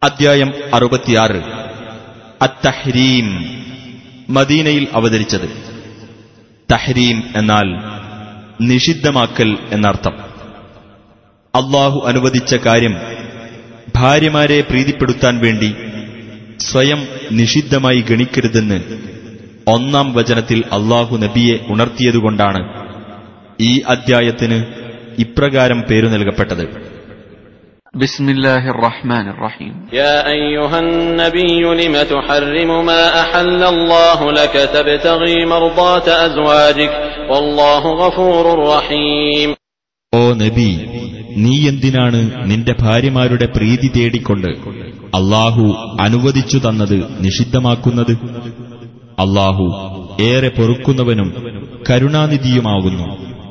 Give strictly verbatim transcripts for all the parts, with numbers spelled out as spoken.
അദ്ധ്യായം അറുപത്തിയാറ്. അത്തഹ്രീം, മദീനയിൽ അവതരിച്ചത്. തഹ്രീം എന്നാൽ നിഷിദ്ധമാക്കൽ എന്നർത്ഥം. അല്ലാഹു അനുവദിച്ച കാര്യം ഭാര്യമാരെ പ്രീതിപ്പെടുത്താൻ വേണ്ടി സ്വയം നിഷിദ്ധമായി ഗണിക്കരുതെന്ന് ഒന്നാം വചനത്തിൽ അല്ലാഹു നബിയെ ഉണർത്തിയതുകൊണ്ടാണ് ഈ അദ്ധ്യായത്തിന് ഇപ്രകാരം പേരു നൽകപ്പെട്ടത്. ബിസ്മില്ലാഹിർ റഹ്മാനിർ റഹീം. യാ അയ്യുഹൻ നബിയ്യു ലിമ തുഹർരിമു മാ അഹല്ലല്ലാഹു ലക തബ്തഗി മർദാത അസ്വാജിക് വല്ലാഹു ഗഫൂറുർ റഹീം. ഓ നബി, നീ എന്തിനാണ് നിന്റെ ഭാര്യമാരുടെ പ്രീതി തേടിക്കൊണ്ട് അല്ലാഹു അനുവദിച്ചു തന്നത് നിഷിദ്ധമാക്കുന്നത്? അല്ലാഹു ഏറെ പൊറുക്കുന്നവനും കരുണാനിധിയുമാകുന്നു.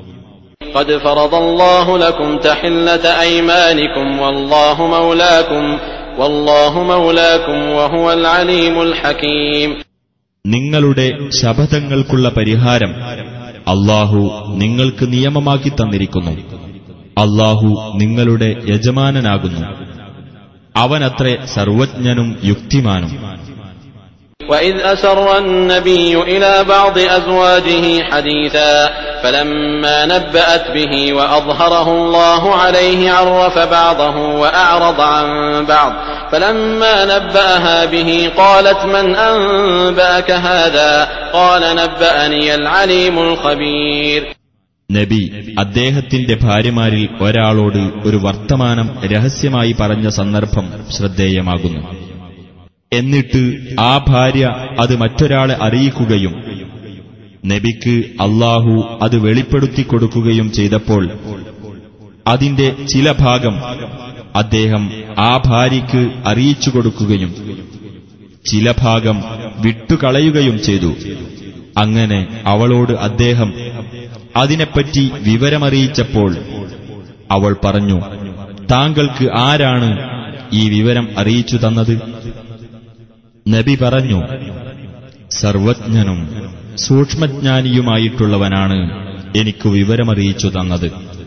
قد فرض الله لكم تحلة أيمانكم والله مولاكم والله مولاكم وهو العليم الحكيم. നിങ്ങളുടെ ശപഥങ്ങൾക്കുള്ള പരിഹാരം അല്ലാഹു നിങ്ങൾക്ക് നിയമമാക്കി തന്നിരിക്കുന്നു. അല്ലാഹു നിങ്ങളുടെ യജമാനനാകുന്നു. അവനത്രേ സർവജ്ഞനും യുക്തിമാനും. وَإِذْ أَسَرَّ النَّبِيُّ إِلَى بَعْضِ أَزْوَاجِهِ حَدِيثًا فَلَمَّا نَبَّأَتْ بِهِ وَأَظْهَرَهُ اللَّهُ عَلَيْهِ عَرَّفَ بَعْضَهُ وَأَعْرَضَ عَن بَعْضٍ فَلَمَّا نَبَّأَهَا بِهِ قَالَتْ مَنْ أَنبَأَكَ هَذَا قَالَ نَبَّأَنِيَ الْعَلِيمُ الْخَبِيرُ. നബി അദ്ദേഹത്തിന്റെ ഭാര്യമാരിൽ ഒരാളോട് ഒരു വർത്തമാനം രഹസ്യമായി പറഞ്ഞ സന്ദർഭം ശ്രദ്ധേയമാകുന്നു. എന്നിട്ട് ആ ഭാര്യ അത് മറ്റൊരാളെ അറിയിക്കുകയും നബിക്ക് അല്ലാഹു അത് വെളിപ്പെടുത്തിക്കൊടുക്കുകയും ചെയ്തപ്പോൾ അതിന്റെ ചില ഭാഗം അദ്ദേഹം ആ ഭാര്യയ്ക്ക് അറിയിച്ചു കൊടുക്കുകയും ചില ഭാഗം വിട്ടുകളയുകയും ചെയ്തു. അങ്ങനെ അവളോട് അദ്ദേഹം അതിനെപ്പറ്റി വിവരമറിയിച്ചപ്പോൾ അവൾ പറഞ്ഞു, താങ്കൾക്ക് ആരാണ് ഈ വിവരം അറിയിച്ചു തന്നത്? നബി പറഞ്ഞു, സർവജ്ഞനും സൂക്ഷ്മജ്ഞാനിയുമായിട്ടുള്ളവനാണ് എനിക്ക് വിവരമറിയിച്ചു തന്നത്.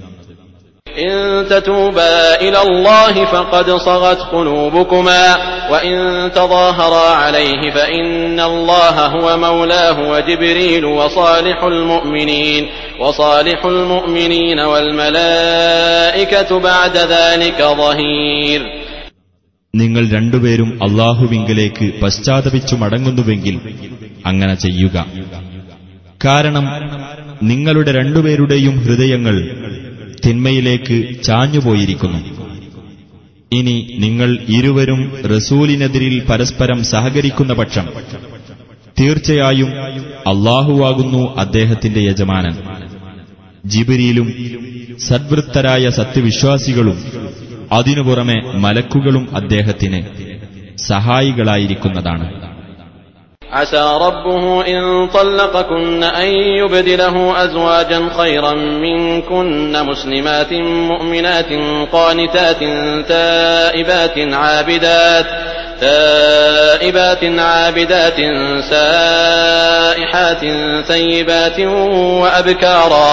إن تتوبا إلى الله فقد صغت قلوبكما وإن تظاهرا عليه فإن الله هو مولاه وجبريل وصالح المؤمنين وصالح المؤمنين والملائكة بعد ذلك ظهير. നിങ്ങൾ രണ്ടുപേരും അല്ലാഹുവിങ്കലേക്ക് പശ്ചാത്തപിച്ചു മടങ്ങുന്നുവെങ്കിൽ അങ്ങനെ ചെയ്യുക. കാരണം നിങ്ങളുടെ രണ്ടുപേരുടെയും ഹൃദയങ്ങൾ തിന്മയിലേക്ക് ചാഞ്ഞുപോയിരിക്കുന്നു. ഇനി നിങ്ങൾ ഇരുവരും റസൂലിനെതിരിൽ പരസ്പരം സഹകരിക്കുന്ന പക്ഷം തീർച്ചയായും അല്ലാഹുവാകുന്നു അദ്ദേഹത്തിന്റെ യജമാനൻ. ജിബ്രീലും സദ്വൃത്തരായ സത്യവിശ്വാസികളും അതിനു പുറമെ മലക്കുകളും അദ്ദേഹത്തിന് സഹായികളായിരിക്കുന്നതാണ്. عسى ربه إن طلقكن أن يبدله أزواجا خيرا منكن مسلمات مؤمنات قانتات تائبات عابدات تائبات عابدات سائحات ثيبات وأبكارا.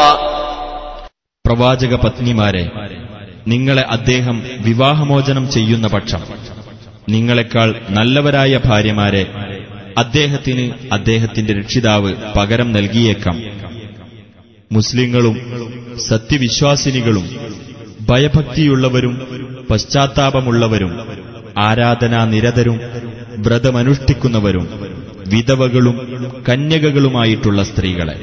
പ്രവാചക പത്നിമാരെ, നിങ്ങളെ അദ്ദേഹം വിവാഹമോചനം ചെയ്യുന്ന പക്ഷം നിങ്ങളെക്കാൾ നല്ലവരായ ഭാര്യമാരെ അദ്ദേഹത്തിന് അദ്ദേഹത്തിന്റെ രക്ഷിതാവ് പകരം നൽകിയേക്കാം. മുസ്ലിങ്ങളും സത്യവിശ്വാസിനികളും ഭയഭക്തിയുള്ളവരും പശ്ചാത്താപമുള്ളവരും ആരാധനാനിരതരും വ്രതമനുഷ്ഠിക്കുന്നവരും വിധവകളും കന്യകകളുമായിട്ടുള്ള സ്ത്രീകളെ.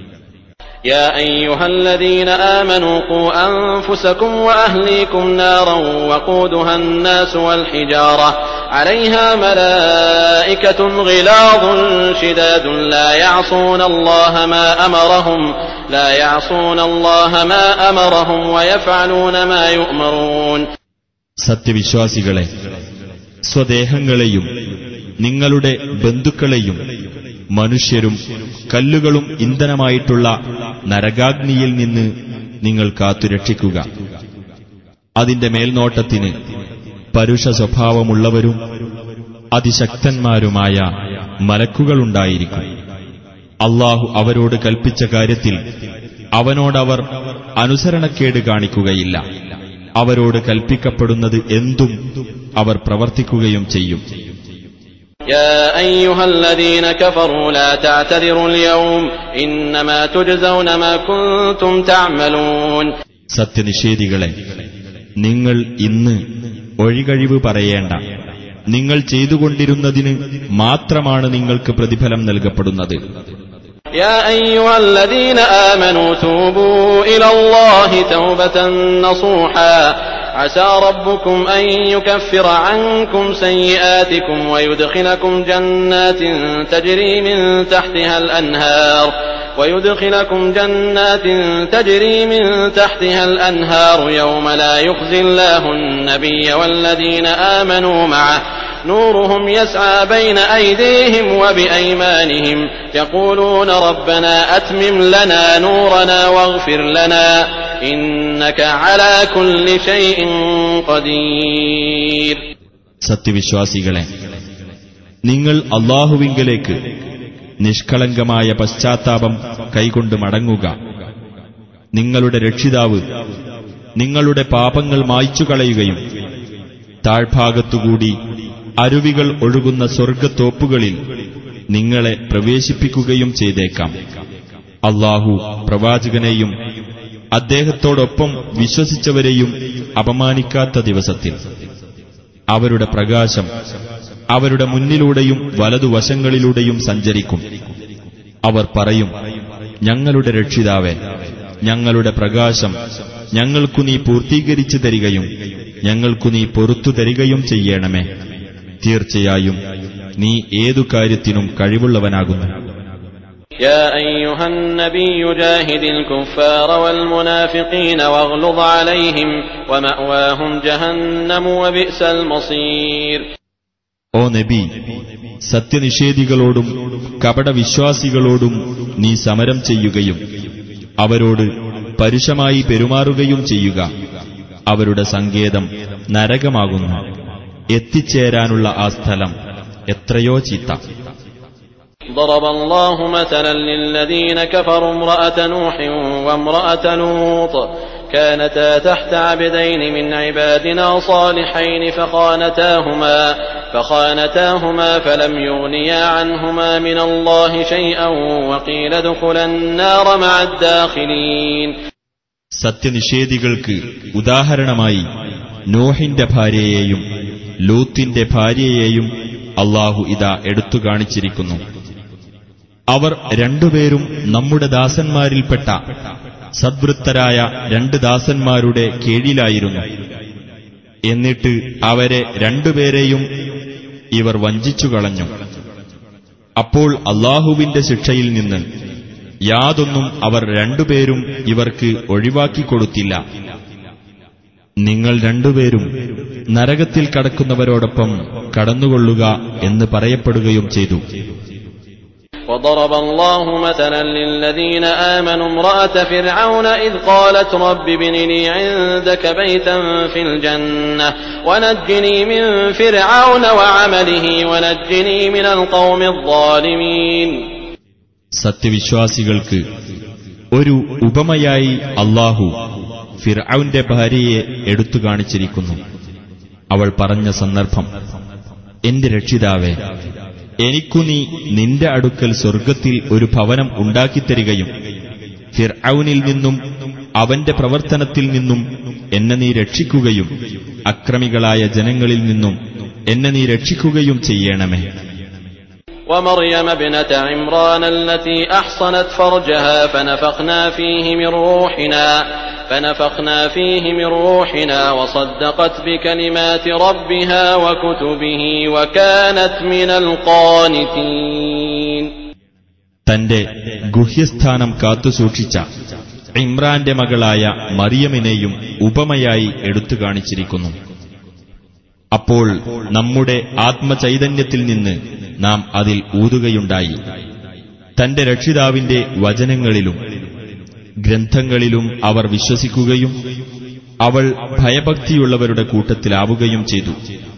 يا أيها الذين آمنوا قوا أنفسكم وأهليكم نارا وقودها الناس والحجارة عليها ملائكة غلاظ شداد لا يعصون الله ما أمرهم لا يعصون الله ما أمرهم ويفعلون ما يؤمرون. സത്യവിശ്വാസികളെ, സ്വദേഹങ്ങളെയും നിങ്ങളുടെ ബന്ധുക്കളെയും മനുഷ്യരും കല്ലുകളും ഇന്ധനമായിട്ടുള്ള നരകാഗ്നിയിൽ നിന്ന് നിങ്ങൾ കാത്തുരക്ഷിക്കുക. അതിന്റെ മേൽനോട്ടത്തിന് പരുഷ സ്വഭാവമുള്ളവരും അതിശക്തന്മാരുമായ മലക്കുകളുണ്ടായിരിക്കും. അല്ലാഹു അവരോട് കൽപ്പിച്ച കാര്യത്തിൽ അവനോടവർ അനുസരണക്കേട് കാണിക്കുകയില്ല. അവരോട് കൽപ്പിക്കപ്പെടുന്നത് എന്തും അവർ പ്രവർത്തിക്കുകയും ചെയ്യും. يا أيها الذين كفروا لا تعتذروا اليوم إنما تجزون ما كنتم تعملون. സത്യനിഷേധികളെ, നിങ്ങൾ ഇന്ന് ഒഴികഴിവ് പറയേണ്ട. നിങ്ങൾ ചെയ്തുകൊണ്ടിരുന്നതിന് മാത്രമാണ് നിങ്ങൾക്ക് പ്രതിഫലം നൽകപ്പെടുന്നത്. يا أيها الذين آمنوا توبوا إلى الله توبة نصوحا عسى ربكم أن يكفر عنكم سيئاتكم ويدخلكم جنات تجري من تحتها الأنهار ويدخلكم جنات تجري من تحتها الأنهار يوم لا يخزي الله النبي والذين آمنوا معه نورهم يسعى بين أيديهم وبأيمانهم يقولون ربنا أتمم لنا نورنا واغفر لنا إنك على كل شيء قدير. സത്യവിശ്വാസികളെ, നിങ്ങൾ അല്ലാഹുവിങ്കലേക്ക് നിഷ്കളങ്കമായ പശ്ചാത്താപം കൈകൊണ്ട് മടങ്ങുക. നിങ്ങളുടെ രക്ഷിതാവ് നിങ്ങളുടെ പാപങ്ങൾ മായ്ച്ചുകളയുകയും താഴ്ഭാഗത്തുകൂടി അരുവികൾ ഒഴുകുന്ന സ്വർഗ്ഗത്തോപ്പുകളിൽ നിങ്ങളെ പ്രവേശിപ്പിക്കുകയും ചെയ്തേക്കാം. അല്ലാഹു പ്രവാചകനെയും അദ്ദേഹത്തോടൊപ്പം വിശ്വസിച്ചവരെയും അപമാനിക്കാത്ത ദിവസത്തിൽ അവരുടെ പ്രകാശം അവരുടെ മുന്നിലൂടെയും വലതുവശങ്ങളിലൂടെയും സഞ്ചരിക്കും. അവർ പറയും, ഞങ്ങളുടെ രക്ഷിതാവേ, ഞങ്ങളുടെ പ്രകാശം ഞങ്ങൾക്കു നീ പൂർത്തീകരിച്ചു തരികയും ഞങ്ങൾക്കു നീ പൊറത്തു തരികയും ചെയ്യണമേ. തീർച്ചയായും നീ ഏതു കാര്യത്തിനും കഴിവുള്ളവനാകുന്നു. يا أيها النبي جاهد الكفار والمنافقين واغلظ عليهم ومأواهم جهنم وبئس المصير. ഓ നബി, സത്യനിഷേധികളോടും കപടവിശ്വാസികളോടും നീ സമരം ചെയ്യുകയും അവരോട് പരുഷമായി പെരുമാറുകയും ചെയ്യുക. അവരുടെ സങ്കേതം നരകമാകുന്നു. എത്തിച്ചേരാനുള്ള ആ സ്ഥലം എത്രയോ ചീത്ത. ضرب الله مثلا للذين كفروا امرأة نوح وامرأة لوط كانتا تحت عبدين من عبادنا صالحين فخانتاهما فخانتاهما فلم يغنيا عنهما من الله شيئا وقيل ادخلا النار مع الداخلين. സത്യനിഷേധികൾക്ക് ഉദാഹരണമായി നോഹിന്റെ ഭാര്യയെയും ലൂത്തിന്റെ ഭാര്യയെയും അല്ലാഹു ഇതാ എടുത്തു കാണിച്ചിരിക്കുന്നു. അവർ രണ്ടുപേരും നമ്മുടെ ദാസന്മാരിൽപ്പെട്ട സദ്വൃത്തരായ രണ്ട് ദാസന്മാരുടെ കീഴിലായിരുന്നു. എന്നിട്ട് അവരെ രണ്ടുപേരെയും ഇവർ വഞ്ചിച്ചു കളഞ്ഞു. അപ്പോൾ അല്ലാഹുവിന്റെ ശിക്ഷയിൽ നിന്ന് യാതൊന്നും അവർ രണ്ടുപേരും ഇവർക്ക് ഒഴിവാക്കിക്കൊടുത്തില്ല. നിങ്ങൾ രണ്ടുപേരും നരകത്തിൽ കടക്കുന്നവരോടൊപ്പം കടന്നുകൊള്ളുക എന്ന് പറയപ്പെടുകയും ചെയ്തു. وضرب الله مثلا للذين آمنوا امرأة فرعون إذ قالت رب ابن لي عندك بيتا في الجنة ونجني من فرعون وعمله ونجني من القوم الظالمين. സത്യവിശ്വാസികൾക്ക് ഒരു ഉപമയായി അല്ലാഹു ഫിർഔന്റെ ഭാര്യയെ എടുത്തു കാണിച്ചിരിക്കുന്നു. അവൾ പറഞ്ഞ സന്ദർഭം, എന്റെ രക്ഷിതാവേ, എനിക്കു നീ നിന്റെ അടുക്കൽ സ്വർഗ്ഗത്തിൽ ഒരു ഭവനം ഉണ്ടാക്കിത്തരികയും ഫിർഔനിൽ നിന്നും അവന്റെ പ്രവർത്തനത്തിൽ നിന്നും എന്നെ നീ രക്ഷിക്കുകയും അക്രമികളായ ജനങ്ങളിൽ നിന്നും എന്നെ നീ രക്ഷിക്കുകയും ചെയ്യണമേ. ومريم ابنة عمران التي أحصنت فرجها فنفخنا فيه من روحنا فنفخنا فيه من روحنا وصدقت بكلمات ربها وكتبه وكانت من القانتين. തന്റെ ഗുഹ്യസ്ഥാനം കാത്തുസൂക്ഷിച്ച ഇമ്രാന്റെ മകളായ മറിയമിനെയും ഉപമയായി എടുത്തു കാണിച്ചിരിക്കുന്നു. അപ്പോൾ നമ്മുടെ ആത്മചൈതന്യത്തിൽ നിന്ന് നാം അതിൽ ഊതുകയുണ്ടായി. തന്റെ രക്ഷിതാവിന്റെ വചനങ്ങളിലും ഗ്രന്ഥങ്ങളിലും അവർ വിശ്വസിക്കുകയും അവൾ ഭയഭക്തിയുള്ളവരുടെ കൂട്ടത്തിലാവുകയും ചെയ്തു.